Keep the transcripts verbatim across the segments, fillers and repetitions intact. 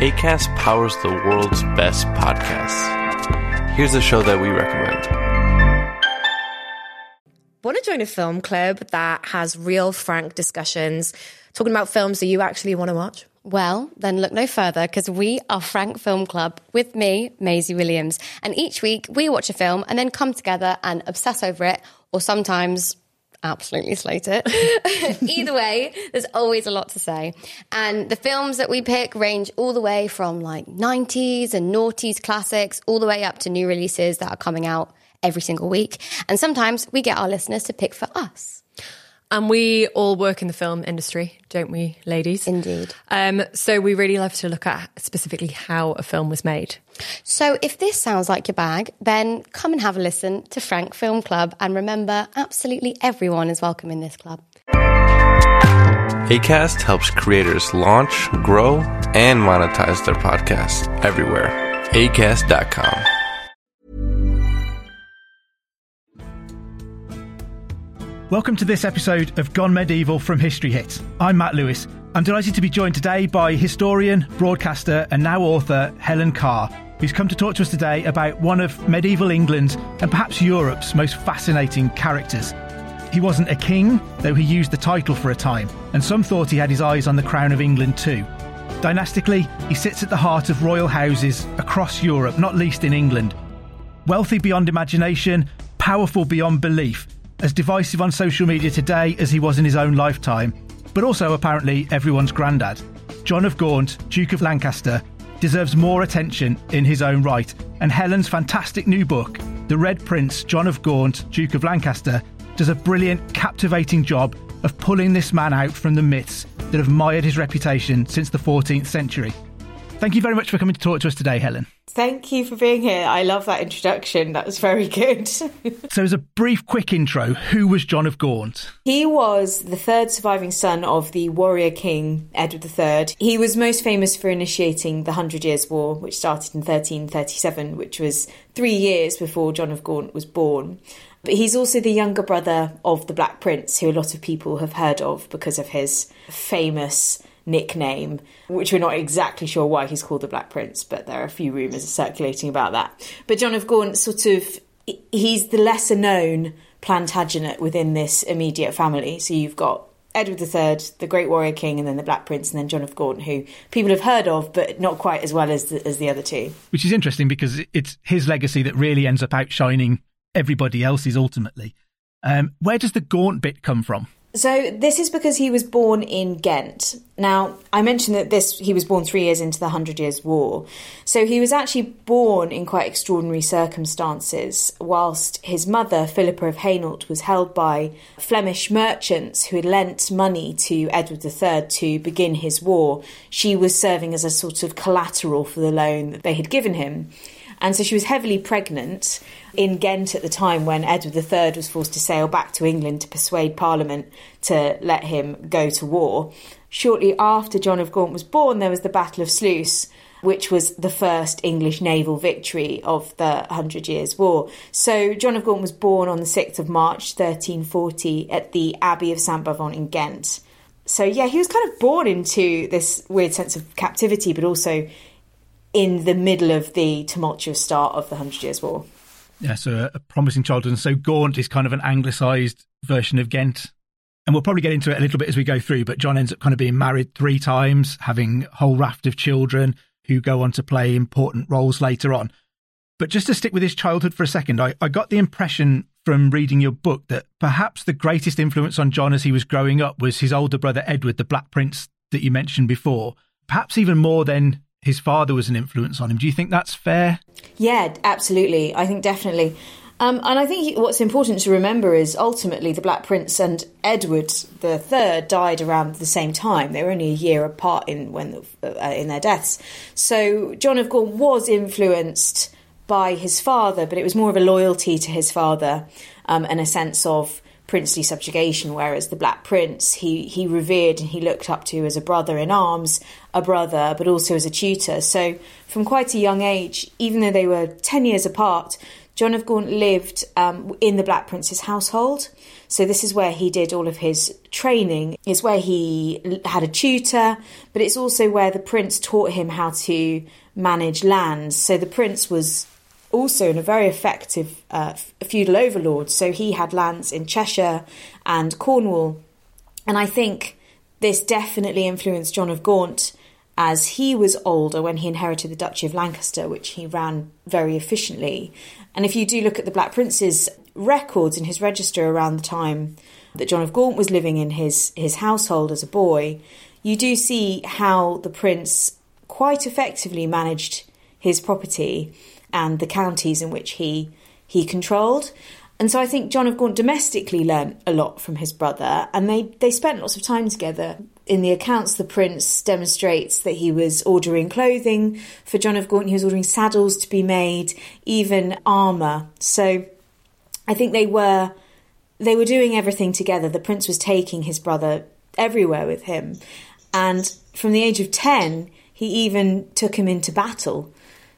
Acast powers the world's best podcasts. Here's a show that we recommend. Want to join a film club that has real, frank discussions, talking about films that you actually want to watch? Well, then look no further, because we are Frank Film Club with me, Maisie Williams. And each week we watch a film and then come together and obsess over it, or sometimes absolutely slate it. Either way, there's always a lot to say. And the films that we pick range all the way from like nineties and noughties classics, all the way up to new releases that are coming out every single week. And sometimes we get our listeners to pick for us. And we all work in the film industry, don't we, ladies? Indeed. Um, so we really love to look at specifically how a film was made. So if this sounds like your bag, then come and have a listen to Frank Film Club. And remember, absolutely everyone is welcome in this club. Acast helps creators launch, grow, and monetize their podcasts everywhere. acast dot com. Welcome to this episode of Gone Medieval from History Hit. I'm Matt Lewis. I'm delighted to be joined today by historian, broadcaster and now author Helen Carr, who's come to talk to us today about one of medieval England's and perhaps Europe's most fascinating characters. He wasn't a king, though he used the title for a time, and some thought he had his eyes on the crown of England too. Dynastically, he sits at the heart of royal houses across Europe, not least in England. Wealthy beyond imagination, powerful beyond belief, as divisive on social media today as he was in his own lifetime, but also apparently everyone's granddad. John of Gaunt, Duke of Lancaster, deserves more attention in his own right, and Helen's fantastic new book, The Red Prince, John of Gaunt, Duke of Lancaster, does a brilliant, captivating job of pulling this man out from the myths that have mired his reputation since the fourteenth century. Thank you very much for coming to talk to us today, Helen. Thank you for being here. I love that introduction. That was very good. So as a brief, quick intro, who was John of Gaunt? He was the third surviving son of the warrior king, Edward the Third. He was most famous for initiating the Hundred Years' War, which started in thirteen thirty-seven, which was three years before John of Gaunt was born. But he's also the younger brother of the Black Prince, who a lot of people have heard of because of his famous nickname, which we're not exactly sure why he's called the Black Prince, but there are a few rumours circulating about that. But John of Gaunt, sort of, he's the lesser known Plantagenet within this immediate family. So you've got Edward the Third, the Great Warrior King, and then the Black Prince, and then John of Gaunt, who people have heard of, but not quite as well as the, as the other two. Which is interesting because it's his legacy that really ends up outshining everybody else's ultimately. Um, where does the Gaunt bit come from? So this is because he was born in Ghent. Now, I mentioned that this he was born three years into the Hundred Years' War. So he was actually born in quite extraordinary circumstances, whilst his mother, Philippa of Hainault, was held by Flemish merchants who had lent money to Edward the Third to begin his war. She was serving as a sort of collateral for the loan that they had given him. And so she was heavily pregnant in Ghent at the time when Edward the Third was forced to sail back to England to persuade Parliament to let him go to war. Shortly after John of Gaunt was born, there was the Battle of Sluis, which was the first English naval victory of the Hundred Years' War. So John of Gaunt was born on the sixth of March, thirteen forty, at the Abbey of Saint Bavon in Ghent. So, yeah, he was kind of born into this weird sense of captivity, but also in the middle of the tumultuous start of the Hundred Years' War. Yeah, so a promising childhood. And so Gaunt is kind of an anglicised version of Ghent. And we'll probably get into it a little bit as we go through, but John ends up kind of being married three times, having a whole raft of children who go on to play important roles later on. But just to stick with his childhood for a second, I, I got the impression from reading your book that perhaps the greatest influence on John as he was growing up was his older brother Edward, the Black Prince that you mentioned before, perhaps even more than his father was an influence on him. Do you think that's fair? Yeah, absolutely. I think definitely. Um, and I think what's important to remember is ultimately the Black Prince and Edward the Third died around the same time. They were only a year apart in when uh, in their deaths. So John of Gaunt was influenced by his father, but it was more of a loyalty to his father um, and a sense of princely subjugation, whereas the Black Prince, he, he revered and he looked up to as a brother in arms, a brother, but also as a tutor. So from quite a young age, even though they were ten years apart, John of Gaunt lived um, in the Black Prince's household. So this is where he did all of his training. It's where he had a tutor, but it's also where the prince taught him how to manage lands. So the prince was also in a very effective uh, feudal overlord. So he had lands in Cheshire and Cornwall. And I think this definitely influenced John of Gaunt as he was older when he inherited the Duchy of Lancaster, which he ran very efficiently. And if you do look at the Black Prince's records in his register around the time that John of Gaunt was living in his, his household as a boy, you do see how the prince quite effectively managed his property and the counties in which he he controlled. And so I think John of Gaunt domestically learnt a lot from his brother, and they, they spent lots of time together. In the accounts, the prince demonstrates that he was ordering clothing for John of Gaunt, he was ordering saddles to be made, even armour. So I think they were they were doing everything together. The prince was taking his brother everywhere with him. And from the age of ten, he even took him into battle.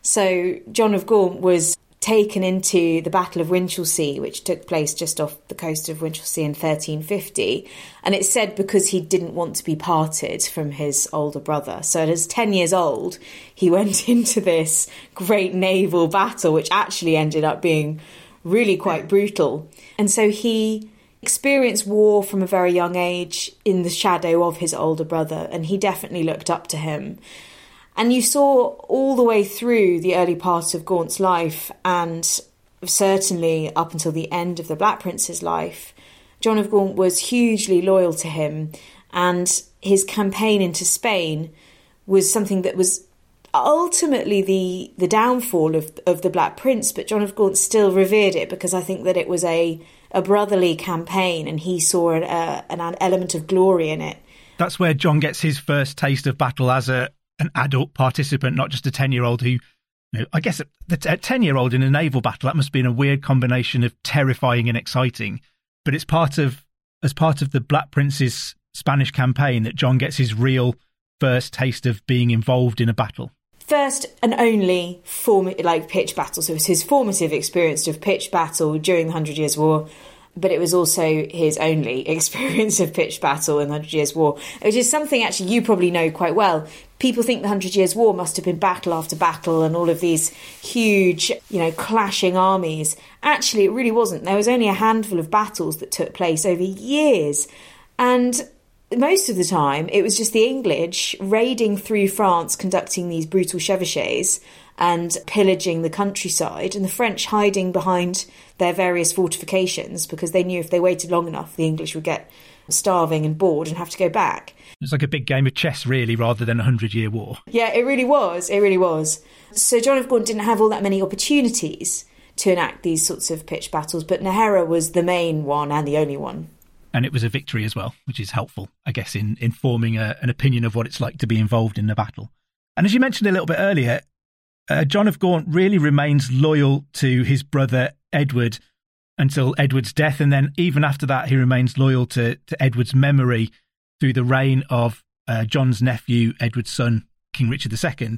So John of Gaunt was taken into the Battle of Winchelsea, which took place just off the coast of Winchelsea in thirteen fifty. And it's said because he didn't want to be parted from his older brother. So at his ten years old, he went into this great naval battle, which actually ended up being really quite brutal. And so he experienced war from a very young age in the shadow of his older brother, and he definitely looked up to him. And you saw all the way through the early part of Gaunt's life, and certainly up until the end of the Black Prince's life, John of Gaunt was hugely loyal to him, and his campaign into Spain was something that was ultimately the the downfall of of the Black Prince, but John of Gaunt still revered it because I think that it was a, a brotherly campaign, and he saw an, uh, an element of glory in it. That's where John gets his first taste of battle as a an adult participant, not just a ten-year-old who, you know, I guess a ten-year-old in a naval battle, that must be in a weird combination of terrifying and exciting. But it's part of, as part of the Black Prince's Spanish campaign, that John gets his real first taste of being involved in a battle. First and only form, like pitched battle. So it was his formative experience of pitched battle during the Hundred Years' War, but it was also his only experience of pitched battle in the Hundred Years' War, which is something actually you probably know quite well. People think the Hundred Years' War must have been battle after battle and all of these huge, you know, clashing armies. Actually, it really wasn't. There was only a handful of battles that took place over years. And most of the time, it was just the English raiding through France, conducting these brutal chevauchées and pillaging the countryside, and the French hiding behind their various fortifications because they knew if they waited long enough, the English would get starving and bored and have to go back. It's like a big game of chess, really, rather than a hundred-year war. Yeah, it really was. It really was. So John of Gaunt didn't have all that many opportunities to enact these sorts of pitched battles, but Nájera was the main one and the only one. And it was a victory as well, which is helpful, I guess, in, in forming a, an opinion of what it's like to be involved in a battle. And as you mentioned a little bit earlier, uh, John of Gaunt really remains loyal to his brother Edward until Edward's death. And then even after that, he remains loyal to, to Edward's memory through the reign of uh, John's nephew, Edward's son, King Richard the Second.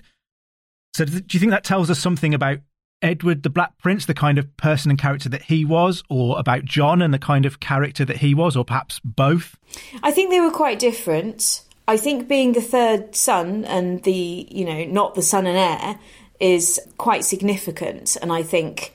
So do you think that tells us something about Edward the Black Prince, the kind of person and character that he was, or about John and the kind of character that he was, or perhaps both? I think they were quite different. I think being the third son and the, you know, not the son and heir is quite significant. And I think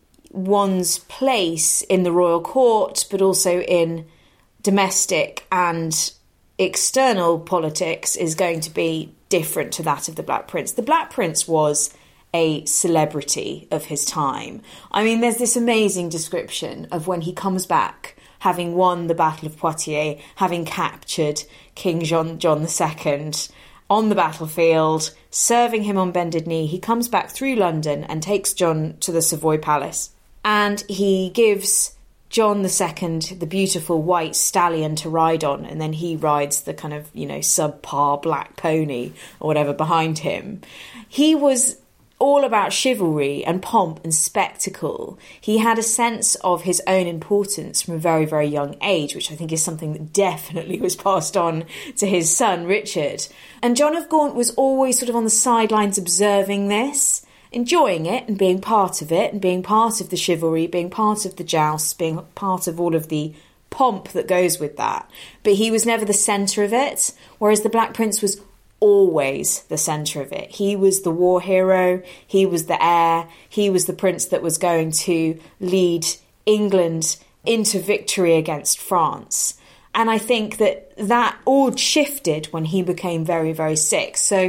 one's place in the royal court, but also in domestic and external politics, is going to be different to that of the Black Prince. The Black Prince was a celebrity of his time. I mean, there's this amazing description of when he comes back, having won the Battle of Poitiers, having captured King John, John the Second on the battlefield, serving him on bended knee. He comes back through London and takes John to the Savoy Palace. And he gives John the Second the beautiful white stallion to ride on, and then he rides the kind of, you know, subpar black pony or whatever behind him. He was all about chivalry and pomp and spectacle. He had a sense of his own importance from a very, very young age, which I think is something that definitely was passed on to his son, Richard. And John of Gaunt was always sort of on the sidelines observing this, enjoying it and being part of it, and being part of the chivalry, being part of the jousts, being part of all of the pomp that goes with that, but he was never the centre of it, whereas the Black Prince was always the centre of it. He was the war hero, he was the heir, he was the prince that was going to lead England into victory against France. And I think that that all shifted when he became very, very sick. So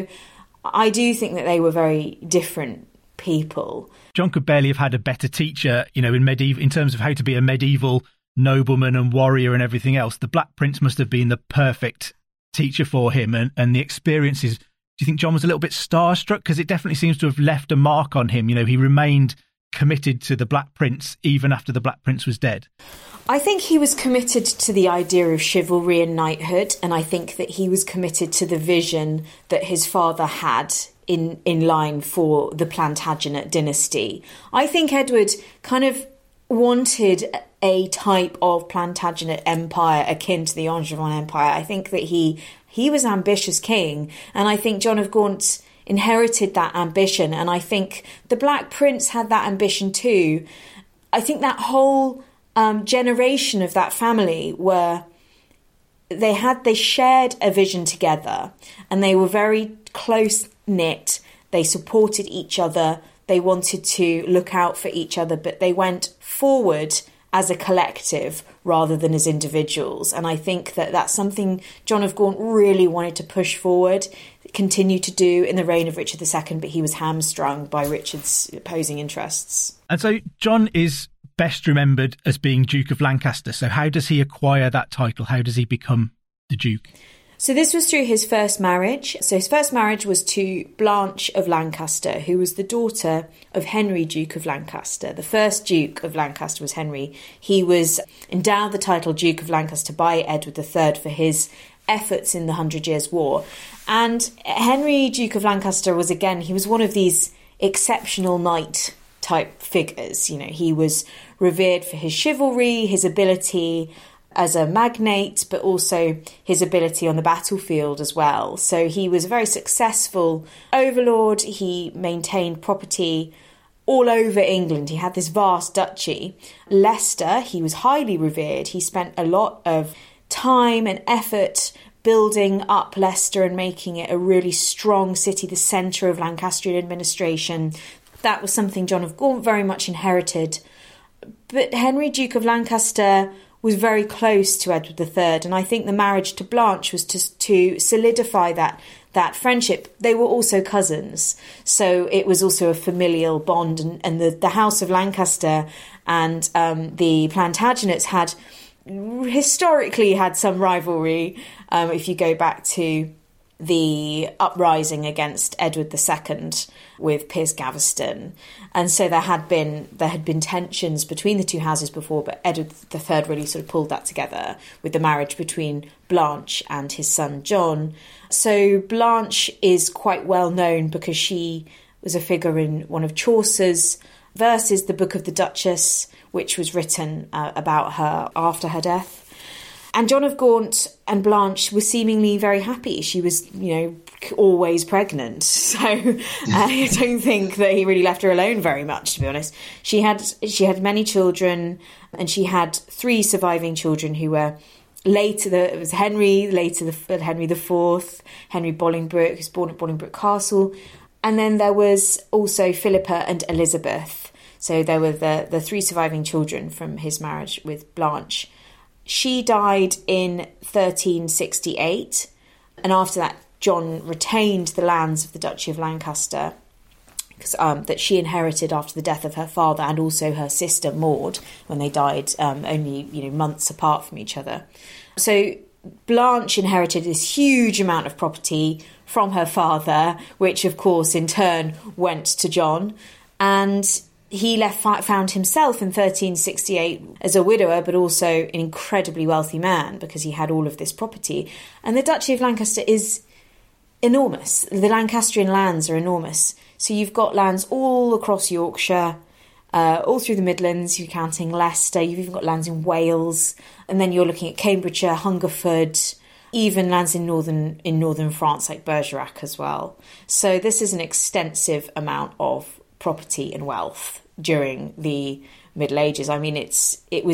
I do think that they were very different people. John could barely have had a better teacher, you know, in medieval, in terms of how to be a medieval nobleman and warrior and everything else. The Black Prince must have been the perfect teacher for him, and, and the experiences. Do you think John was a little bit starstruck? Because it definitely seems to have left a mark on him. You know, he remained committed to the Black Prince even after the Black Prince was dead. I think he was committed to the idea of chivalry and knighthood, and I think that he was committed to the vision that his father had in, in line for the Plantagenet dynasty. I think Edward kind of wanted a type of Plantagenet empire akin to the Angevin Empire. I think that he he was an ambitious king, and I think John of Gaunt inherited that ambition, and I think the Black Prince had that ambition too. I think that whole um, generation of that family were they had they shared a vision together, and they were very close knit. They supported each other. They wanted to look out for each other, but they went forward as a collective rather than as individuals. And I think that that's something John of Gaunt really wanted to push forward, continue to do in the reign of Richard the Second, but he was hamstrung by Richard's opposing interests. And so John is best remembered as being Duke of Lancaster. So how does he acquire that title? How does he become the Duke? So this was through his first marriage. So his first marriage was to Blanche of Lancaster, who was the daughter of Henry, Duke of Lancaster. The first Duke of Lancaster was Henry. He was endowed the title Duke of Lancaster by Edward the Third for his efforts in the Hundred Years' War. And Henry, Duke of Lancaster, was, again, he was one of these exceptional knight type figures. You know, he was revered for his chivalry, his ability as a magnate, but also his ability on the battlefield as well. So he was a very successful overlord. He maintained property all over England. He had this vast duchy. Leicester, he was highly revered. He spent a lot of time and effort building up Leicester and making it a really strong city, the centre of Lancastrian administration. That was something John of Gaunt very much inherited. But Henry, Duke of Lancaster, was very close to Edward the Third, and I think the marriage to Blanche was to, to solidify that that friendship. They were also cousins, so it was also a familial bond, and, and the, the House of Lancaster and um, the Plantagenets had historically had some rivalry. Um, if you go back to the uprising against Edward the Second with Piers Gaveston, and so there had been there had been tensions between the two houses before, but Edward the Third really sort of pulled that together with the marriage between Blanche and his son John. So Blanche is quite well known because she was a figure in one of Chaucer's verses, the Book of the Duchess, which was written uh, about her after her death. And John of Gaunt and Blanche were seemingly very happy. She was, you know, always pregnant. So uh, I don't think that he really left her alone very much, to be honest. She had she had many children, and she had three surviving children who were later, the, it was Henry, later the, Henry the Fourth, Henry Bolingbroke, who was born at Bolingbroke Castle. And then there was also Philippa and Elizabeth. So there were the, the three surviving children from his marriage with Blanche. She died in thirteen sixty-eight, and after that John retained the lands of the Duchy of Lancaster um, that she inherited after the death of her father and also her sister Maud when they died um, only you know months apart from each other. So Blanche inherited this huge amount of property from her father, which of course in turn went to John, and he left found himself in thirteen sixty-eight as a widower, but also an incredibly wealthy man because he had all of this property. And the Duchy of Lancaster is enormous. The Lancastrian lands are enormous. So you've got lands all across Yorkshire, uh, all through the Midlands. You're counting Leicester. You've even got lands in Wales, and then you're looking at Cambridgeshire, Hungerford, even lands in northern in northern France like Bergerac as well. So this is an extensive amount of property and wealth during the Middle Ages. I mean, it's it was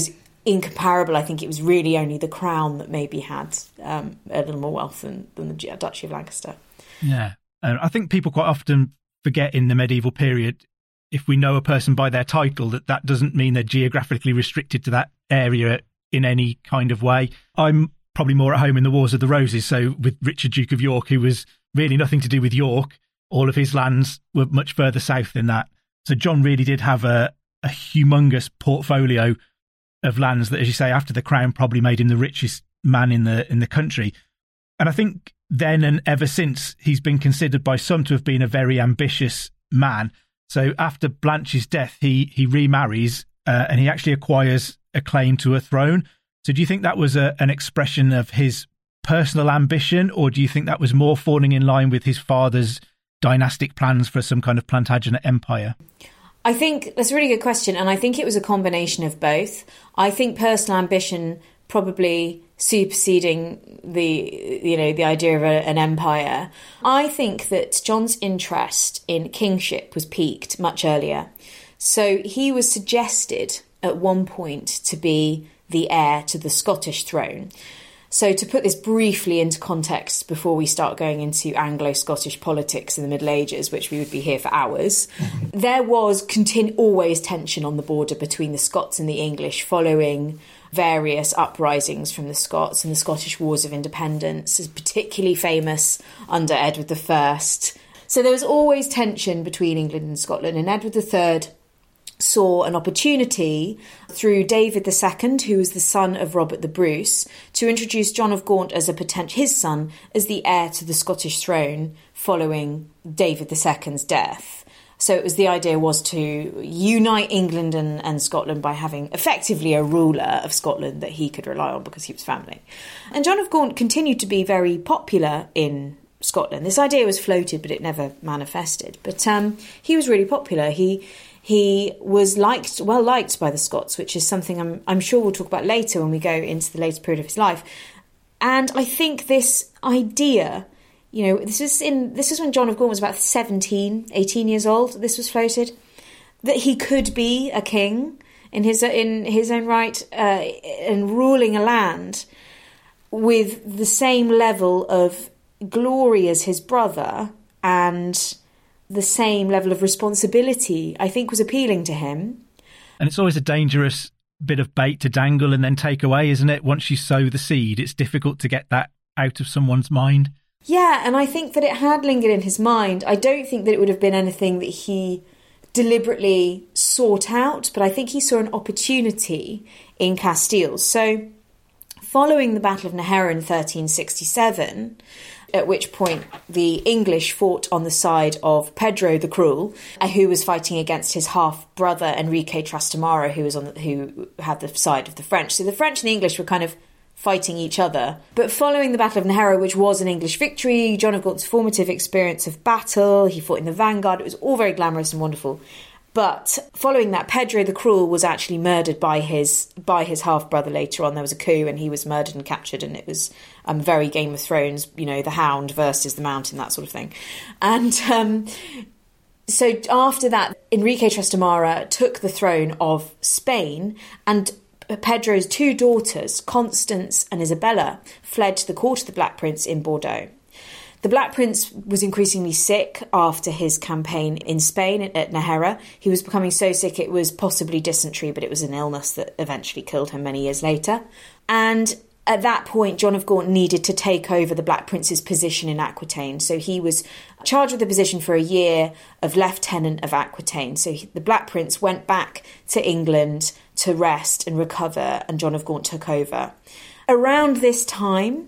incomparable. I think it was really only the crown that maybe had um, a little more wealth than, than the Duchy of Lancaster. Yeah. Uh, I think people quite often forget in the medieval period, if we know a person by their title, that that doesn't mean they're geographically restricted to that area in any kind of way. I'm probably more at home in the Wars of the Roses, so with Richard, Duke of York, who was really nothing to do with York, all of his lands were much further south than that. So John really did have a, a humongous portfolio of lands that, as you say, after the crown probably made him the richest man in the in the country. And I think then and ever since, he's been considered by some to have been a very ambitious man. So after Blanche's death, he he remarries uh, and he actually acquires a claim to a throne. So do you think that was a, an expression of his personal ambition, or do you think that was more falling in line with his father's dynastic plans for some kind of Plantagenet empire? I think that's a really good question, and I think it was a combination of both. I think personal ambition probably superseding the, you know, the idea of a, an empire. I think that John's interest in kingship was piqued much earlier. So he was suggested at one point to be the heir to the Scottish throne. So to put this briefly into context before we start going into Anglo-Scottish politics in the Middle Ages, which we would be here for hours, there was continu- always tension on the border between the Scots and the English following various uprisings from the Scots and the Scottish Wars of Independence, is particularly famous under Edward the First. So there was always tension between England and Scotland, and Edward the Third saw an opportunity through David the Second, who was the son of Robert the Bruce, to introduce John of Gaunt as a potential his son as the heir to the Scottish throne following David the Second's death. So it was the idea was to unite England and, and Scotland by having effectively a ruler of Scotland that he could rely on because he was family. And John of Gaunt continued to be very popular in Scotland. This idea was floated, but it never manifested. But um, he was really popular. He He was liked, well liked by the Scots, which is something I'm, I'm sure we'll talk about later when we go into the later period of his life. And I think this idea, you know, this is in this is when John of Gaunt was about seventeen, eighteen years old. This was floated, that he could be a king in his in his own right uh, and ruling a land with the same level of glory as his brother and the same level of responsibility, I think, was appealing to him. And it's always a dangerous bit of bait to dangle and then take away, isn't it? Once you sow the seed, it's difficult to get that out of someone's mind. Yeah, and I think that it had lingered in his mind. I don't think that it would have been anything that he deliberately sought out, but I think he saw an opportunity in Castile. So following the Battle of Nájera in thirteen sixty-seven, at which point the English fought on the side of Pedro the Cruel, who was fighting against his half-brother Enrique Trastamara, who was on the, who had the side of the French. So the French and the English were kind of fighting each other. But following the Battle of Nájera, which was an English victory, John of Gaunt's formative experience of battle, he fought in the vanguard, it was all very glamorous and wonderful. But following that, Pedro the Cruel was actually murdered by his by his half-brother later on. There was a coup and he was murdered and captured, and it was um, very Game of Thrones, you know, the Hound versus the Mountain, that sort of thing. And um, so after that, Enrique Trastamara took the throne of Spain, and Pedro's two daughters, Constance and Isabella, fled to the court of the Black Prince in Bordeaux. The Black Prince was increasingly sick after his campaign in Spain at Nájera. He was becoming so sick it was possibly dysentery, but it was an illness that eventually killed him many years later. And at that point, John of Gaunt needed to take over the Black Prince's position in Aquitaine. So he was charged with the position for a year of Lieutenant of Aquitaine. So he, the Black Prince went back to England to rest and recover, and John of Gaunt took over. Around this time,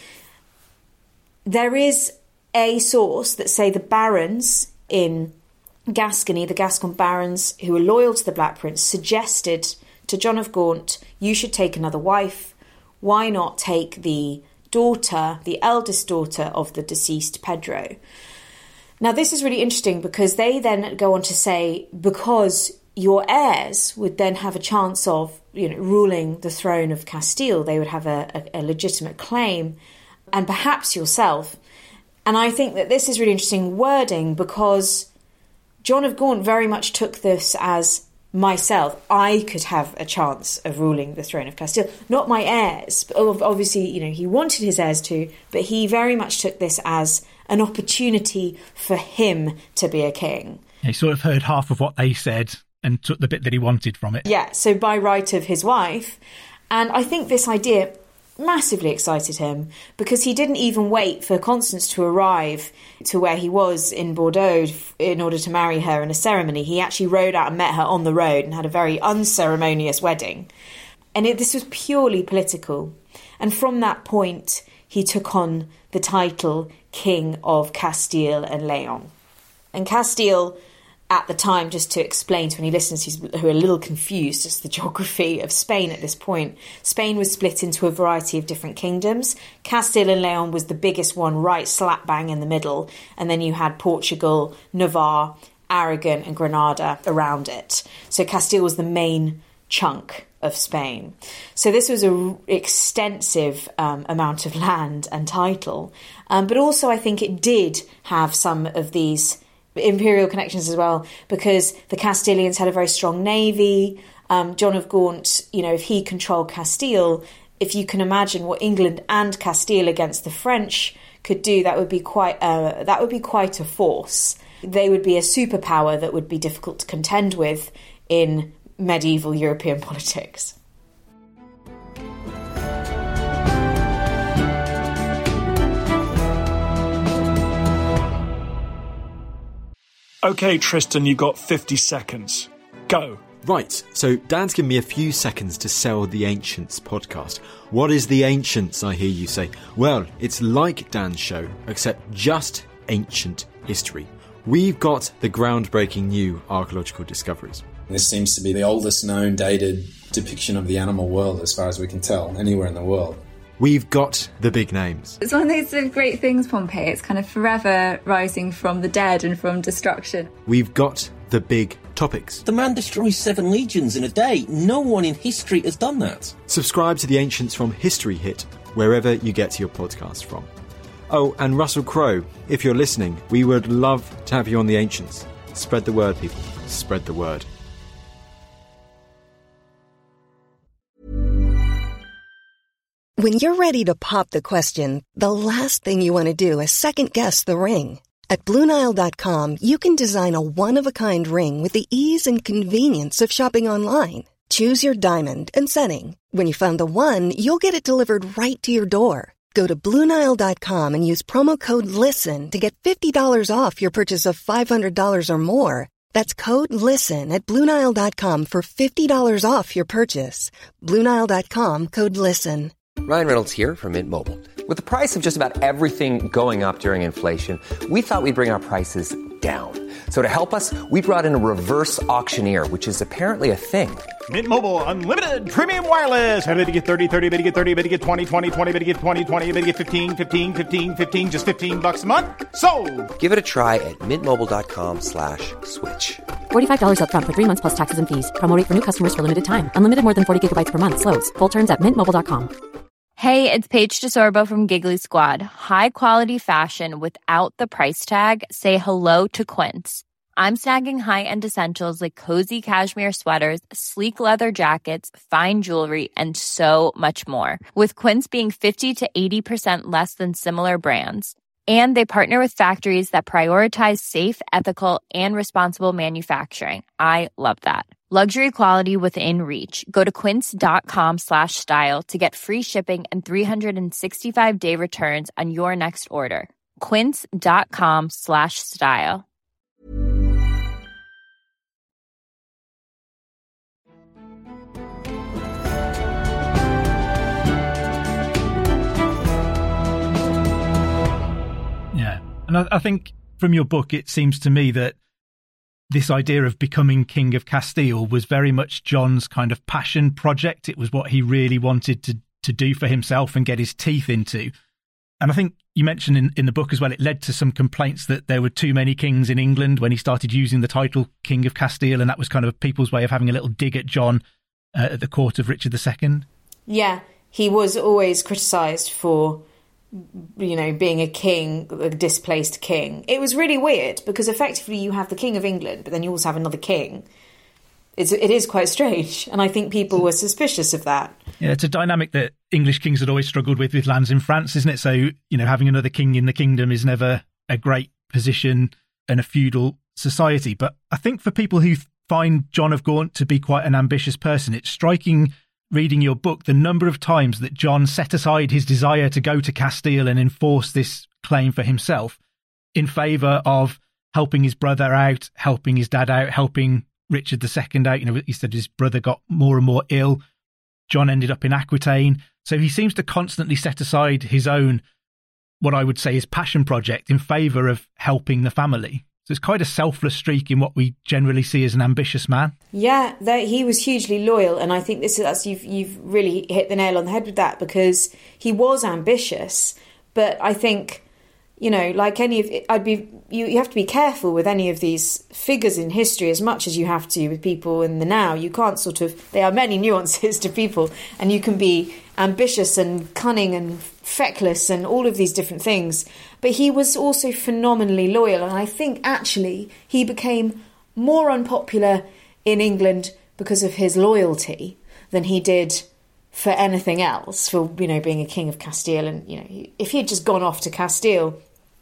there is a source that say the barons in Gascony, the Gascon barons who were loyal to the Black Prince, suggested to John of Gaunt, you should take another wife. Why not take the daughter, the eldest daughter of the deceased Pedro? Now, this is really interesting because they then go on to say, because your heirs would then have a chance of, you know, ruling the throne of Castile, they would have a, a, a legitimate claim, and perhaps yourself. And I think that this is really interesting wording because John of Gaunt very much took this as myself, I could have a chance of ruling the throne of Castile. Not my heirs, but obviously, you know, he wanted his heirs to, but he very much took this as an opportunity for him to be a king. He sort of heard half of what they said and took the bit that he wanted from it. Yeah, so by right of his wife. And I think this idea massively excited him, because he didn't even wait for Constance to arrive to where he was in Bordeaux in order to marry her in a ceremony. He actually rode out and met her on the road and had a very unceremonious wedding. And it, this was purely political. And from that point, he took on the title King of Castile and Leon. And Castile, at the time, just to explain to any listeners who are a little confused as to the geography of Spain at this point, Spain was split into a variety of different kingdoms. Castile and Leon was the biggest one, right slap bang in the middle. And then you had Portugal, Navarre, Aragon and Granada around it. So Castile was the main chunk of Spain. So this was an extensive um, amount of land and title. Um, but also I think it did have some of these imperial connections as well, because the Castilians had a very strong navy. Um, John of Gaunt, you know, if he controlled Castile, if you can imagine what England and Castile against the French could do, that would be quite a, that would be quite a force. They would be a superpower that would be difficult to contend with in medieval European politics. Okay, Tristan, you got fifty seconds. Go. Right, so Dan's given me a few seconds to sell the Ancients podcast. What is the Ancients, I hear you say? Well, it's like Dan's show, except just ancient history. We've got the groundbreaking new archaeological discoveries. This seems to be the oldest known dated depiction of the animal world, as far as we can tell, anywhere in the world. We've got the big names. It's one of those sort of great things, Pompeii. It's kind of forever rising from the dead and from destruction. We've got the big topics. The man destroys seven legions in a day. No one in history has done that. Subscribe to the Ancients from History Hit, wherever you get your podcast from. Oh, and Russell Crowe, if you're listening, we would love to have you on the Ancients. Spread the word, people. Spread the word. When you're ready to pop the question, the last thing you want to do is second-guess the ring. At Blue Nile dot com, you can design a one-of-a-kind ring with the ease and convenience of shopping online. Choose your diamond and setting. When you find the one, you'll get it delivered right to your door. Go to Blue Nile dot com and use promo code LISTEN to get fifty dollars off your purchase of five hundred dollars or more. That's code LISTEN at Blue Nile dot com for fifty dollars off your purchase. Blue Nile dot com, code LISTEN. Ryan Reynolds here from Mint Mobile. With the price of just about everything going up during inflation, we thought we'd bring our prices down. So to help us, we brought in a reverse auctioneer, which is apparently a thing. Mint Mobile Unlimited Premium Wireless. How to get thirty, thirty, how to get thirty, how to get twenty, twenty, twenty, how to get twenty, twenty, how to get fifteen, fifteen, fifteen, fifteen, just fifteen bucks a month? Sold! Give it a try at mintmobile.com slash switch. forty-five dollars up front for three months plus taxes and fees. Promo rate for new customers for limited time. Unlimited more than forty gigabytes per month. Slows full terms at mint mobile dot com. Hey, it's Paige DeSorbo from Giggly Squad. High quality fashion without the price tag. Say hello to Quince. I'm snagging high-end essentials like cozy cashmere sweaters, sleek leather jackets, fine jewelry, and so much more. With Quince being fifty to eighty percent less than similar brands. And they partner with factories that prioritize safe, ethical, and responsible manufacturing. I love that. Luxury quality within reach. Go to quince.com slash style to get free shipping and three sixty-five day returns on your next order. Quince.com slash style. Yeah. And I, I think from your book, it seems to me that this idea of becoming King of Castile was very much John's kind of passion project. It was what he really wanted to, to do for himself and get his teeth into. And I think you mentioned in, in the book as well, it led to some complaints that there were too many kings in England when he started using the title King of Castile. And that was kind of people's way of having a little dig at John uh, at the court of Richard the Second. Yeah, he was always criticised for, you know, being a king, a displaced king. It was really weird because effectively you have the King of England, but then you also have another king. it's, it is quite strange. And I think people were suspicious of that. Yeah, it's a dynamic that English kings had always struggled with with lands in France, isn't it? So, you know, having another king in the kingdom is never a great position in a feudal society. But I think for people who find John of Gaunt to be quite an ambitious person, it's striking reading your book the number of times that John set aside his desire to go to Castile and enforce this claim for himself in favour of helping his brother out, helping his dad out, helping Richard the Second out. You know, he said his brother got more and more ill. John ended up in Aquitaine. So he seems to constantly set aside his own, what I would say is passion project in favour of helping the family. So it's quite a selfless streak in what we generally see as an ambitious man. Yeah, that he was hugely loyal, and I think this is that's you've you've really hit the nail on the head with that, because he was ambitious. But I think, you know, like any of I'd be you, you have to be careful with any of these figures in history as much as you have to with people in the now. You can't sort of there are many nuances to people, and you can be ambitious and cunning and feckless and all of these different things. But he was also phenomenally loyal, and I think actually he became more unpopular in England because of his loyalty than he did for anything else, for, you know, being a king of Castile. And, you know, if he had just gone off to Castile,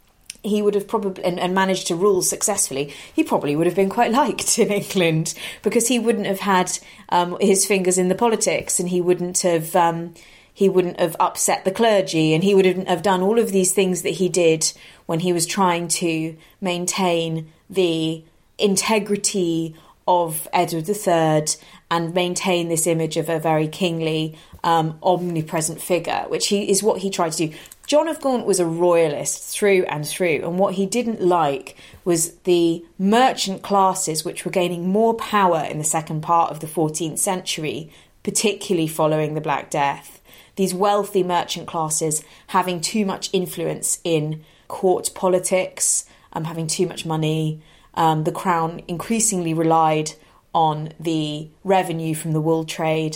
he would have probably and, and managed to rule successfully, he probably would have been quite liked in England, because he wouldn't have had um, his fingers in the politics, and he wouldn't have um, he wouldn't have upset the clergy, and he wouldn't have done all of these things that he did when he was trying to maintain the integrity of Edward the Third and maintain this image of a very kingly, um, omnipresent figure, which he is what he tried to do. John of Gaunt was a royalist through and through, and what he didn't like was the merchant classes, which were gaining more power in the second part of the fourteenth century, particularly following the Black Death. These wealthy merchant classes having too much influence in court politics, um, having too much money. Um, the crown increasingly relied on the revenue from the wool trade.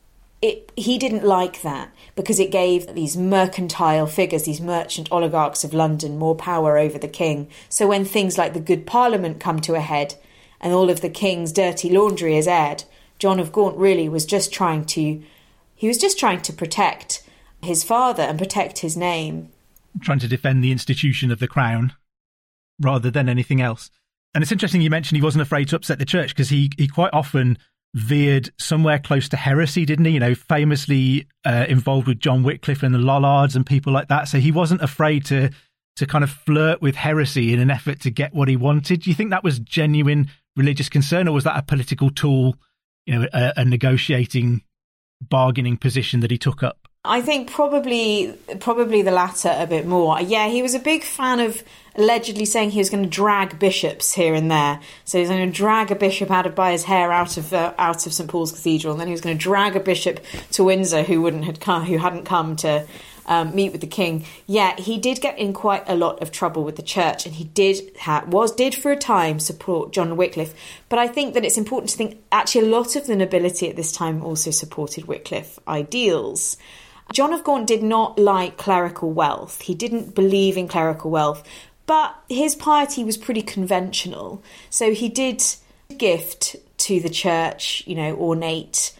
It, he didn't like that, because it gave these mercantile figures, these merchant oligarchs of London, more power over the king. So when things like the Good Parliament come to a head and all of the king's dirty laundry is aired, John of Gaunt really was just trying to, he was just trying to protect his father and protect his name. Trying to defend the institution of the crown rather than anything else. And it's interesting you mentioned he wasn't afraid to upset the church, because he, he quite often veered somewhere close to heresy, didn't he? You know, famously uh, involved with John Wycliffe and the Lollards and people like that. So he wasn't afraid to to kind of flirt with heresy in an effort to get what he wanted. Do you think that was genuine religious concern, or was that a political tool, you know, a, a negotiating, bargaining position that he took up? I think probably probably the latter a bit more. Yeah, he was a big fan of allegedly saying he was going to drag bishops here and there. So he was going to drag a bishop out of by his hair out of uh, out of Saint Paul's Cathedral, and then he was going to drag a bishop to Windsor who wouldn't had come, who hadn't come to um, meet with the king. Yeah, he did get in quite a lot of trouble with the church, and he did ha- was did for a time support John Wycliffe. But I think that it's important to think actually a lot of the nobility at this time also supported Wycliffe ideals. John of Gaunt did not like clerical wealth. He didn't believe in clerical wealth, but his piety was pretty conventional. So he did gift to the church, you know, ornate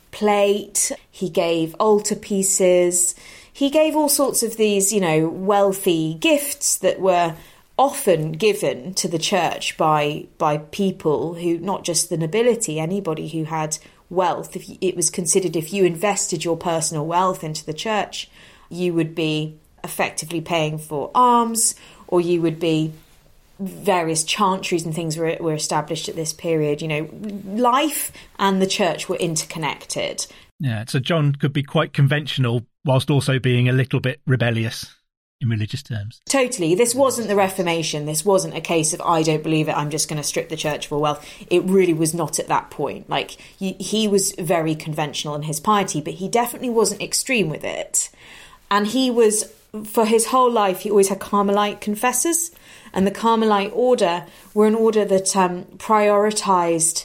plate. He gave altar pieces. He gave all sorts of these, you know, wealthy gifts that were often given to the church by by people who, not just the nobility, anybody who had wealth. If it was considered, if you invested your personal wealth into the church, you would be effectively paying for alms, or you would be, various chantries and things were, were established at this period. You know, life and the church were interconnected. Yeah, so John could be quite conventional whilst also being a little bit rebellious in religious terms. Totally. This wasn't the Reformation. This wasn't a case of, I don't believe it, I'm just going to strip the church of all wealth. It really was not at that point. Like, he, he was very conventional in his piety, but he definitely wasn't extreme with it. And he was, for his whole life, he always had Carmelite confessors. And the Carmelite order were an order that um, prioritised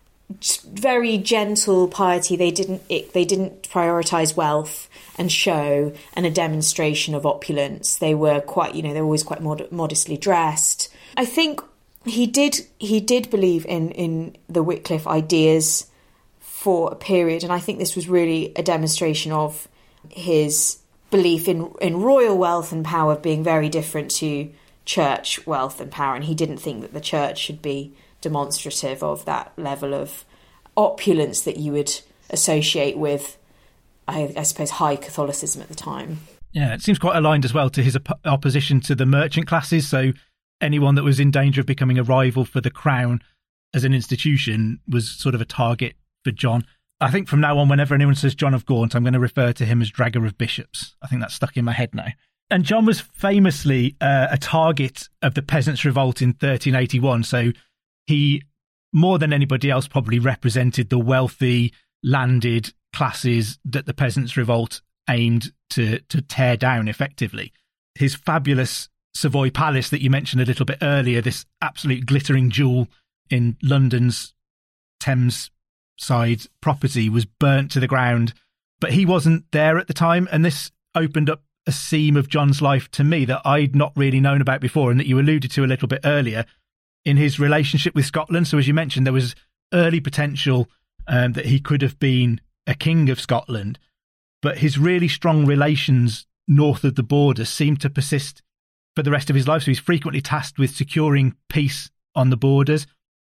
very gentle piety. They didn't it, they didn't prioritise wealth and show and a demonstration of opulence. They were quite, you know, they were always quite mod- modestly dressed. I think he did he did believe in, in the Wycliffe ideas for a period, and I think this was really a demonstration of his belief in, in royal wealth and power being very different to church wealth and power, and he didn't think that the church should be demonstrative of that level of opulence that you would associate with, I, I suppose, high Catholicism at the time. Yeah, it seems quite aligned as well to his op- opposition to the merchant classes. So anyone that was in danger of becoming a rival for the crown as an institution was sort of a target for John. I think from now on, whenever anyone says John of Gaunt, I'm going to refer to him as Dragger of Bishops. I think that's stuck in my head now. And John was famously uh, a target of the Peasants' Revolt in thirteen eighty-one. So he, more than anybody else, probably represented the wealthy, landed classes that the Peasants' Revolt aimed to to tear down effectively. His fabulous Savoy Palace that you mentioned a little bit earlier, this absolute glittering jewel in London's Thames side property, was burnt to the ground, but he wasn't there at the time, and this opened up a seam of John's life to me that I'd not really known about before, and that you alluded to a little bit earlier in his relationship with Scotland. So as you mentioned, there was early potential um, that he could have been a king of Scotland, but his really strong relations north of the border seemed to persist for the rest of his life. So he's frequently tasked with securing peace on the borders,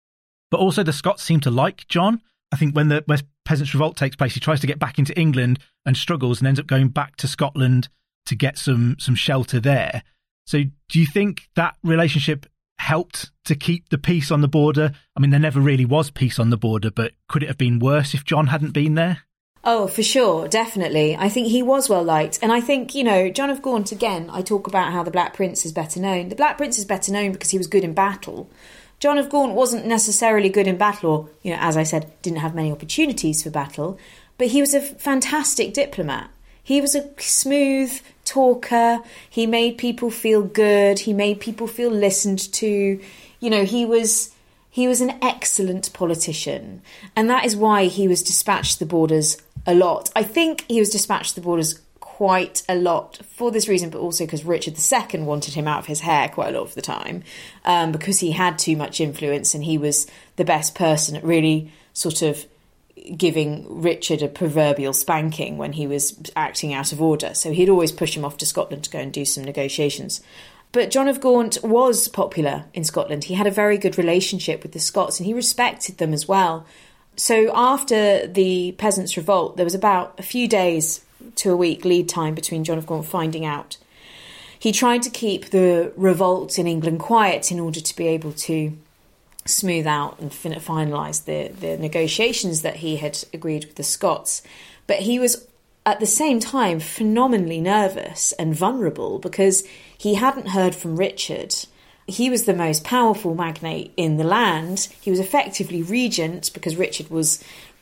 but also the Scots seem to like John. I think when the West Peasants' Revolt takes place, he tries to get back into England and struggles and ends up going back to Scotland to get some some shelter there. So do you think that relationship helped to keep the peace on the border? I mean, there never really was peace on the border, but could it have been worse if John hadn't been there? Oh, for sure, definitely. I think he was well liked. And I think, you know, John of Gaunt, again, I talk about how the Black Prince is better known. The Black Prince is better known because he was good in battle. John of Gaunt wasn't necessarily good in battle, or, you know, as I said, didn't have many opportunities for battle, but he was a fantastic diplomat. He was a smooth talker. He made people feel good. He made people feel listened to. You know, he was he was an excellent politician. And that is why he was dispatched to the borders a lot. I think he was dispatched to the borders quite a lot for this reason, but also because Richard the Second wanted him out of his hair quite a lot of the time, um, because he had too much influence and he was the best person at really sort of giving Richard a proverbial spanking when he was acting out of order. So he'd always push him off to Scotland to go and do some negotiations. But John of Gaunt was popular in Scotland. He had a very good relationship with the Scots and he respected them as well. So after the Peasants' Revolt, there was about a few days to a week lead time between John of Gaunt finding out. He tried to keep the revolt in England quiet in order to be able to smooth out and fin- finalise the, the negotiations that he had agreed with the Scots. But he was at the same time phenomenally nervous and vulnerable because he hadn't heard from Richard. He was the most powerful magnate in the land. He was effectively regent because Richard was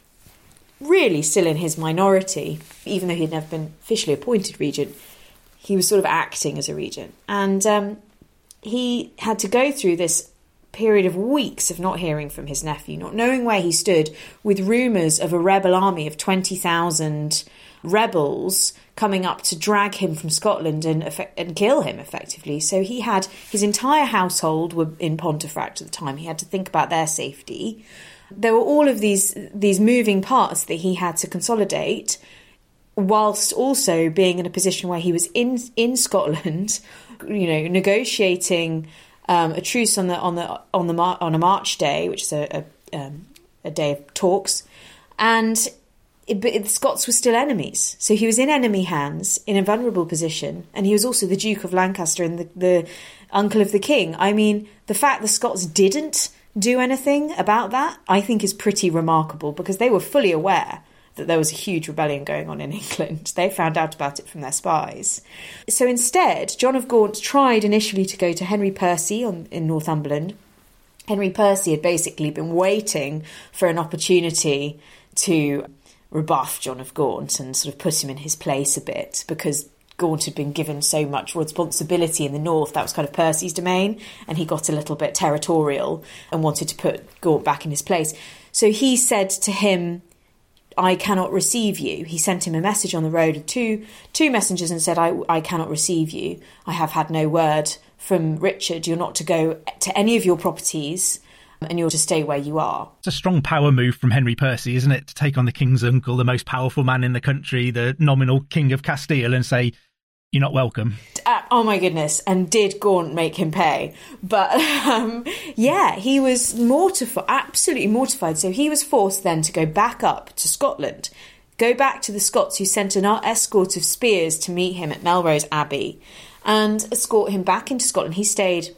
really still in his minority, even though he'd never been officially appointed regent. He was sort of acting as a regent. And um, he had to go through this period of weeks of not hearing from his nephew, not knowing where he stood, with rumours of a rebel army of twenty thousand rebels coming up to drag him from Scotland and effect- and kill him, effectively. So he had his entire household were in Pontefract at the time. He had to think about their safety. There were all of these these moving parts that he had to consolidate, whilst also being in a position where he was in in Scotland, you know, negotiating um, a truce on the on the on the mar- on a March day, which is a a, um, a day of talks, and it, but the Scots were still enemies. So he was in enemy hands, in a vulnerable position, and he was also the Duke of Lancaster and the, the uncle of the king. I mean, the fact the Scots didn't do anything about that, I think, is pretty remarkable, because they were fully aware that there was a huge rebellion going on in England. They found out about it from their spies. So instead, John of Gaunt tried initially to go to Henry Percy on, in Northumberland. Henry Percy had basically been waiting for an opportunity to rebuff John of Gaunt and sort of put him in his place a bit, because Gaunt had been given so much responsibility in the north. That was kind of Percy's domain, and he got a little bit territorial and wanted to put Gaunt back in his place. So he said to him, I cannot receive you. He sent him a message on the road of two two messengers and said, I, I cannot receive you. I have had no word from Richard. You're not to go to any of your properties, and you're to stay where you are. It's a strong power move from Henry Percy, isn't it? To take on the king's uncle, the most powerful man in the country, the nominal king of Castile, and say, you're not welcome. Uh, oh my goodness. And did Gaunt make him pay? But um, yeah, he was mortified, absolutely mortified. So he was forced then to go back up to Scotland, go back to the Scots, who sent an escort of spears to meet him at Melrose Abbey and escort him back into Scotland. He stayed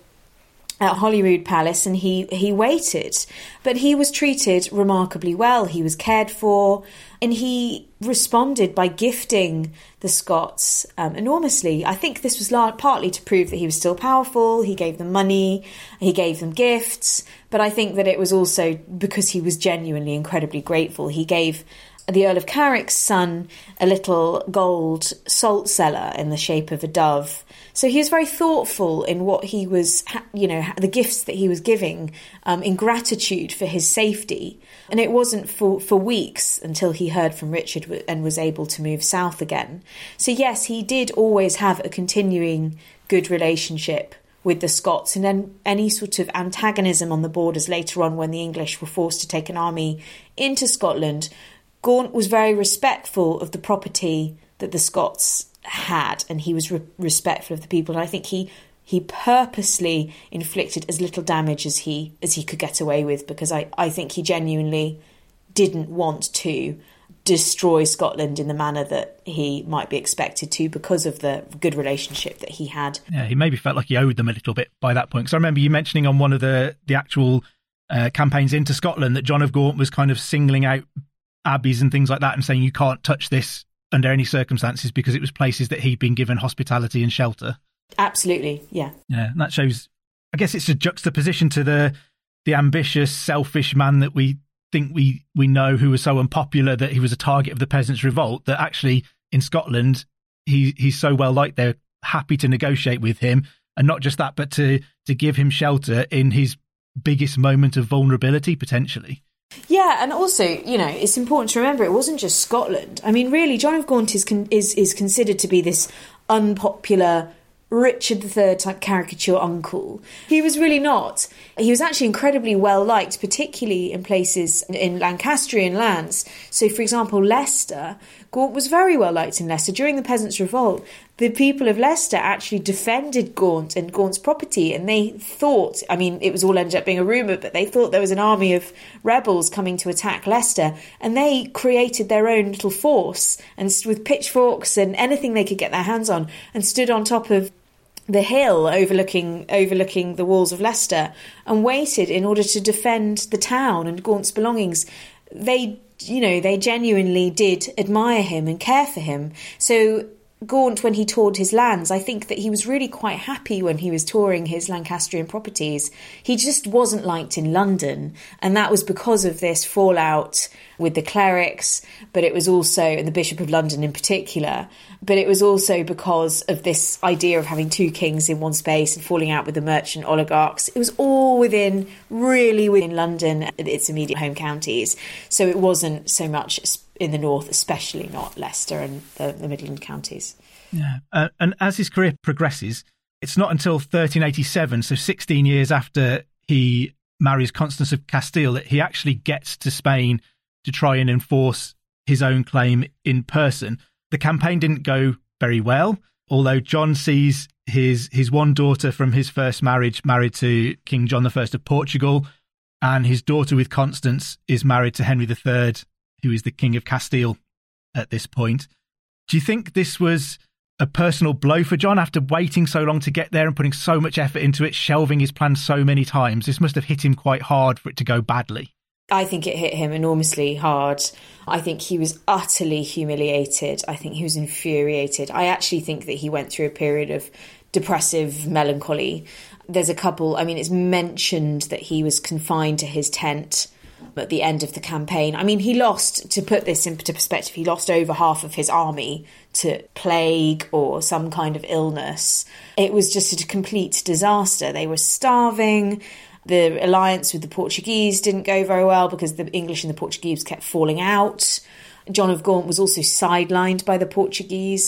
at Holyrood Palace, and he, he waited. But he was treated remarkably well. He was cared for, and he responded by gifting the Scots um, enormously. I think this was large, partly to prove that he was still powerful. He gave them money, he gave them gifts, but I think that it was also because he was genuinely incredibly grateful. He gave the Earl of Carrick's son a little gold salt cellar in the shape of a dove. So he was very thoughtful in what he was, you know, the gifts that he was giving um, in gratitude for his safety. And it wasn't for, for weeks until he heard from Richard and was able to move south again. So yes, he did always have a continuing good relationship with the Scots, and then any sort of antagonism on the borders later on when the English were forced to take an army into Scotland. Gaunt was very respectful of the property that the Scots had, and he was re- respectful of the people. And I think he he purposely inflicted as little damage as he as he could get away with, because I, I think he genuinely didn't want to destroy Scotland in the manner that he might be expected to because of the good relationship that he had. Yeah, he maybe felt like he owed them a little bit by that point. Because I remember you mentioning on one of the, the actual uh, campaigns into Scotland that John of Gaunt was kind of singling out abbeys and things like that and saying you can't touch this under any circumstances because it was places that he'd been given hospitality and shelter. Absolutely, yeah. Yeah, and that shows, I guess it's a juxtaposition to the the ambitious, selfish man that we think we, we know, who was so unpopular that he was a target of the peasants' revolt, that actually in Scotland he he's so well liked, they're happy to negotiate with him, and not just that, but to, to give him shelter in his biggest moment of vulnerability, potentially. Yeah, and also, you know, it's important to remember it wasn't just Scotland. I mean, really, John of Gaunt is con- is is considered to be this unpopular Richard the Third type caricature uncle. He was really not. He was actually incredibly well liked, particularly in places in Lancastrian lands. So, for example, Leicester, Gaunt was very well liked in Leicester. During the Peasants' Revolt, the people of Leicester actually defended Gaunt and Gaunt's property, and they thought, I mean, it was all ended up being a rumour, but they thought there was an army of rebels coming to attack Leicester, and they created their own little force, and with pitchforks and anything they could get their hands on, and stood on top of the hill overlooking overlooking the walls of Leicester and waited in order to defend the town and Gaunt's belongings. They, you know, they genuinely did admire him and care for him. So Gaunt, when he toured his lands, I think that he was really quite happy when he was touring his Lancastrian properties. He just wasn't liked in London, and that was because of this fallout with the clerics, but it was also, and the Bishop of London in particular, but it was also because of this idea of having two kings in one space and falling out with the merchant oligarchs. It was all within, really within London and its immediate home counties. So it wasn't so much in the north, especially not Leicester and the, the Midland counties. Yeah, uh, and as his career progresses, it's not until thirteen eighty-seven, so sixteen years after he marries Constance of Castile, that he actually gets to Spain to try and enforce his own claim in person. The campaign didn't go very well, although John sees his his one daughter from his first marriage married to King John the First of Portugal, and his daughter with Constance is married to Henry the Third, who is the King of Castile at this point. Do you think this was a personal blow for John after waiting so long to get there and putting so much effort into it, shelving his plans so many times? This must have hit him quite hard for it to go badly. I think it hit him enormously hard. I think he was utterly humiliated. I think he was infuriated. I actually think that he went through a period of depressive melancholy. There's a couple, I mean, it's mentioned that he was confined to his tent at the end of the campaign. I mean, he lost, to put this into perspective, he lost over half of his army to plague or some kind of illness. It was just a complete disaster. They were starving. The alliance with the Portuguese didn't go very well because the English and the Portuguese kept falling out. John of Gaunt was also sidelined by the Portuguese.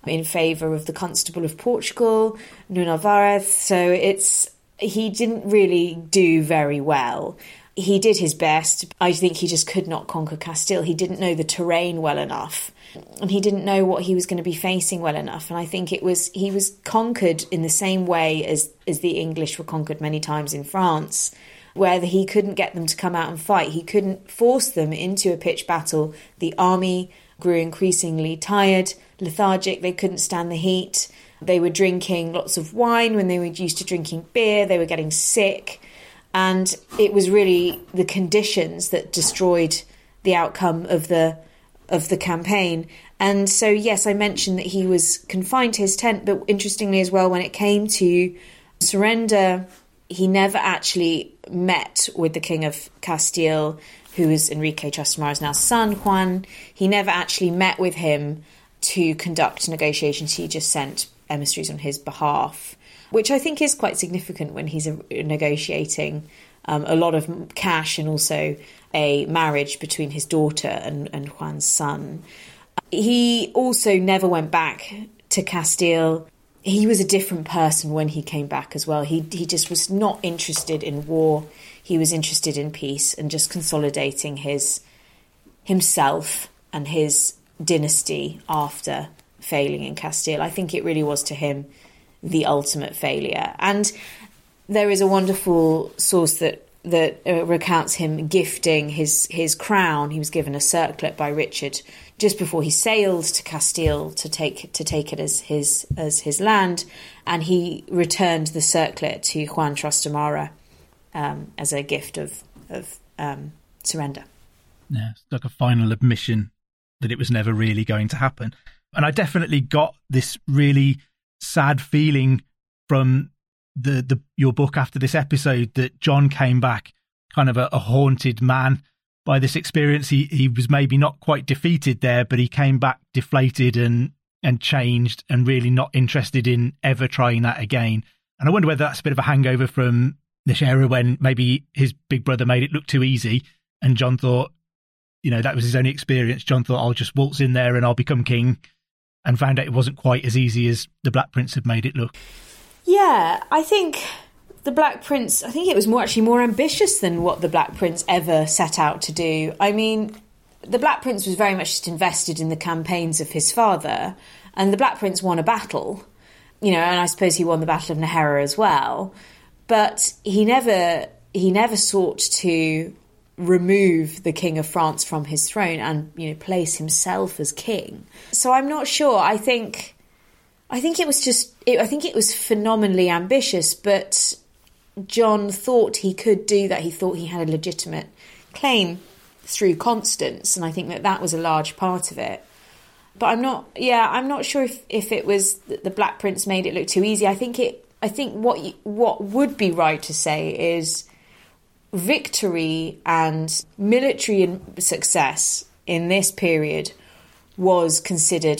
in favour of the Constable of Portugal, Nuno Alvarez. So it's he didn't really do very well. He did his best. I think he just could not conquer Castile. He didn't know the terrain well enough, and he didn't know what he was going to be facing well enough. And I think it was he was conquered in the same way as, as the English were conquered many times in France, where he couldn't get them to come out and fight. He couldn't force them into a pitched battle. The army grew increasingly tired, lethargic. They couldn't stand the heat. They were drinking lots of wine when they were used to drinking beer. They were getting sick. And it was really the conditions that destroyed the outcome of the of the campaign. And so, yes, I mentioned that he was confined to his tent, but interestingly as well, when it came to surrender, he never actually met with the King of Castile, who is Enrique Trastamara's now son, Juan. He never actually met with him to conduct negotiations. He just sent emissaries on his behalf, which I think is quite significant when he's negotiating um, a lot of cash and also a marriage between his daughter and, and Juan's son. He also never went back to Castile. He was a different person when he came back as well. He he just was not interested in war. He was interested in peace and just consolidating his himself and his dynasty after failing in Castile. I think it really was to him the ultimate failure. And there is a wonderful source that that uh, recounts him gifting his his crown. He was given a circlet by Richard just before he sailed to Castile to take to take it as his as his land, and he returned the circlet to Juan Trastamara um, as a gift of of um, surrender. Yeah, it's like a final admission that it was never really going to happen. And I definitely got this really sad feeling from the, the your book after this episode that John came back kind of a, a haunted man by this experience. He he was maybe not quite defeated there, but he came back deflated and and changed and really not interested in ever trying that again. And I wonder whether that's a bit of a hangover from this era when maybe his big brother made it look too easy and John thought, you know, that was his only experience. John thought, I'll just waltz in there and I'll become king, and found out it wasn't quite as easy as the Black Prince had made it look. Yeah, I think the Black Prince, I think it was more actually more ambitious than what the Black Prince ever set out to do. I mean, the Black Prince was very much just invested in the campaigns of his father, and the Black Prince won a battle, you know, and I suppose he won the Battle of Najera as well. But he never he never sought to remove the King of France from his throne and, you know, place himself as king. So I'm not sure. I think I think it was just it, I think it was phenomenally ambitious, but John thought he could do that. He thought he had a legitimate claim through Constance, and I think that that was a large part of it. But I'm not yeah, I'm not sure if, if it was that the Black Prince made it look too easy. I think it I think what you, what would be right to say is victory and military success in this period was considered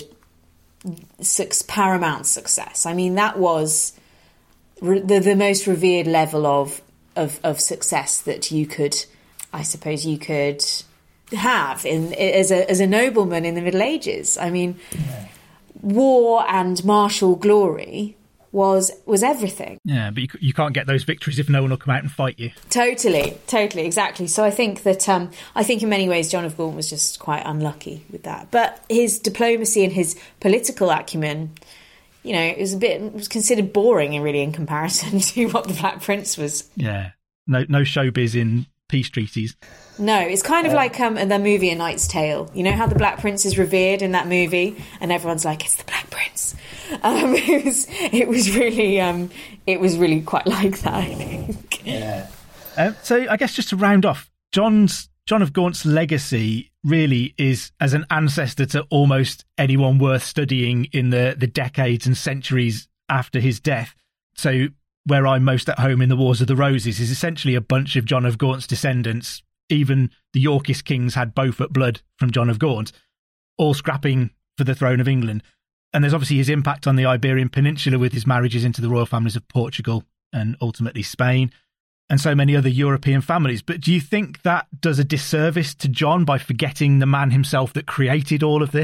paramount success. I mean, that was the, the most revered level of, of of success that you could, I suppose, you could have in as a as a nobleman in the Middle Ages. I mean, yeah. War and martial glory was was everything. Yeah, but you, you can't get those victories if no one will come out and fight you. Totally, totally, exactly. So I think that um, I think in many ways John of Gaunt was just quite unlucky with that. But his diplomacy and his political acumen, you know, it was a bit it was considered boring and really in comparison to what the Black Prince was. Yeah, no no showbiz in peace treaties. No, it's kind of uh, like um, in the movie A Knight's Tale. You know how the Black Prince is revered in that movie, and everyone's like, "It's the Black Prince." Um, it was, it was really, um, it was really quite like that. I think. Yeah. Uh, so I guess just to round off, John's John of Gaunt's legacy really is as an ancestor to almost anyone worth studying in the the decades and centuries after his death. So where I'm most at home in the Wars of the Roses is essentially a bunch of John of Gaunt's descendants. Even the Yorkist kings had Beaufort blood from John of Gaunt, all scrapping for the throne of England. And there's obviously his impact on the Iberian Peninsula with his marriages into the royal families of Portugal and ultimately Spain, and so many other European families. But do you think that does a disservice to John by forgetting the man himself that created all of this?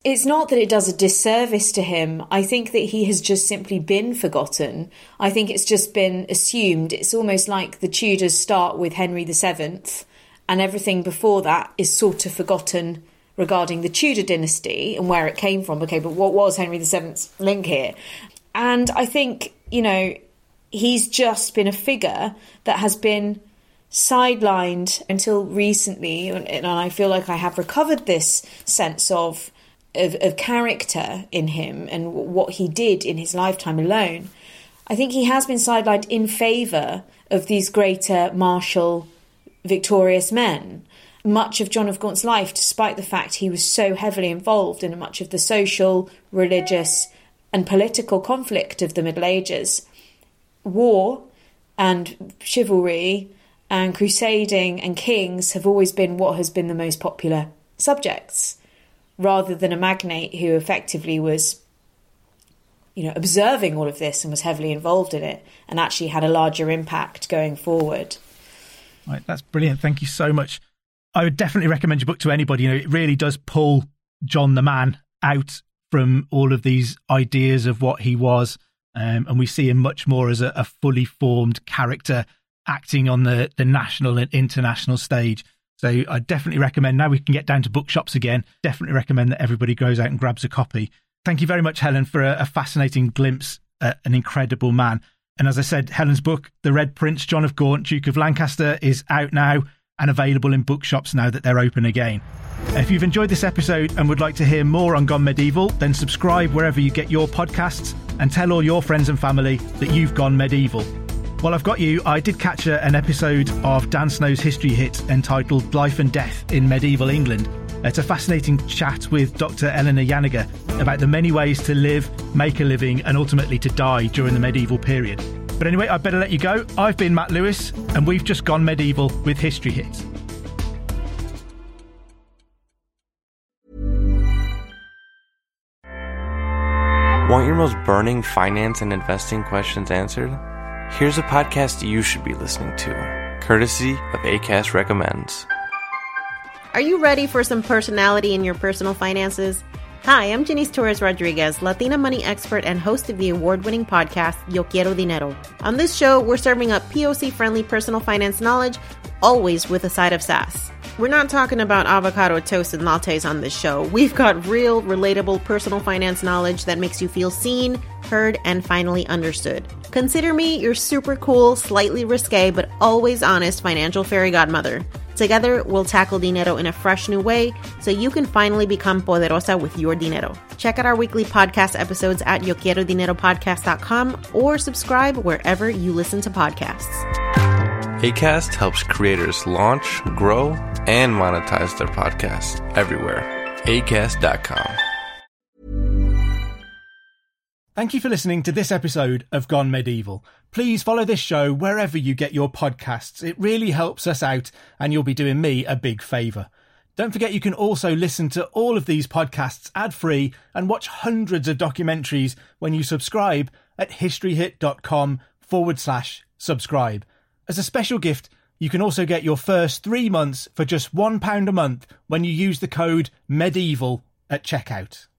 It's not that it does a disservice to him. I think that he has just simply been forgotten. I think it's just been assumed. It's almost like the Tudors start with Henry the Seventh and everything before that is sort of forgotten regarding the Tudor dynasty and where it came from. Okay, but what was Henry the Seventh's link here? And I think, you know, he's just been a figure that has been sidelined until recently. And I feel like I have recovered this sense of Of, of character in him and what he did in his lifetime alone. I think he has been sidelined in favour of these greater martial, victorious men. Much of John of Gaunt's life, despite the fact he was so heavily involved in much of the social, religious and political conflict of the Middle Ages, war and chivalry and crusading and kings have always been what has been the most popular subjects, rather than a magnate who effectively was, you know, observing all of this and was heavily involved in it and actually had a larger impact going forward. Right, that's brilliant. Thank you so much. I would definitely recommend your book to anybody. You know, it really does pull John the man out from all of these ideas of what he was, um, and we see him much more as a, a fully formed character acting on the, the national and international stage. So I definitely recommend, now we can get down to bookshops again, definitely recommend that everybody goes out and grabs a copy. Thank you very much, Helen, for a, a fascinating glimpse at an incredible man. And as I said, Helen's book, The Red Prince, John of Gaunt, Duke of Lancaster, is out now and available in bookshops now that they're open again. If you've enjoyed this episode and would like to hear more on Gone Medieval, then subscribe wherever you get your podcasts and tell all your friends and family that you've gone medieval. While I've got you, I did catch a, an episode of Dan Snow's history hit entitled Life and Death in Medieval England. It's a fascinating chat with Doctor Eleanor Yanniger about the many ways to live, make a living and ultimately to die during the medieval period. But anyway, I better let you go. I've been Matt Lewis and we've just gone medieval with History Hit. Want your most burning finance and investing questions answered? Here's a podcast you should be listening to, courtesy of Acast Recommends. Are you ready for some personality in your personal finances? Hi, I'm Janice Torres Rodriguez, Latina money expert and host of the award-winning podcast, Yo Quiero Dinero. On this show, we're serving up P O C-friendly personal finance knowledge, always with a side of sass. We're not talking about avocado toast and lattes on this show. We've got real, relatable personal finance knowledge that makes you feel seen, heard, and finally understood. Consider me your super cool, slightly risque, but always honest financial fairy godmother. Together, we'll tackle dinero in a fresh new way so you can finally become poderosa with your dinero. Check out our weekly podcast episodes at yo quiero dinero podcast dot com or subscribe wherever you listen to podcasts. Acast helps creators launch, grow, and monetize their podcasts everywhere. acast dot com. Thank you for listening to this episode of Gone Medieval. Please follow this show wherever you get your podcasts. It really helps us out and you'll be doing me a big favour. Don't forget you can also listen to all of these podcasts ad-free and watch hundreds of documentaries when you subscribe at historyhit.com forward slash subscribe. As a special gift, you can also get your first three months for just one pound a month when you use the code MEDIEVAL at checkout.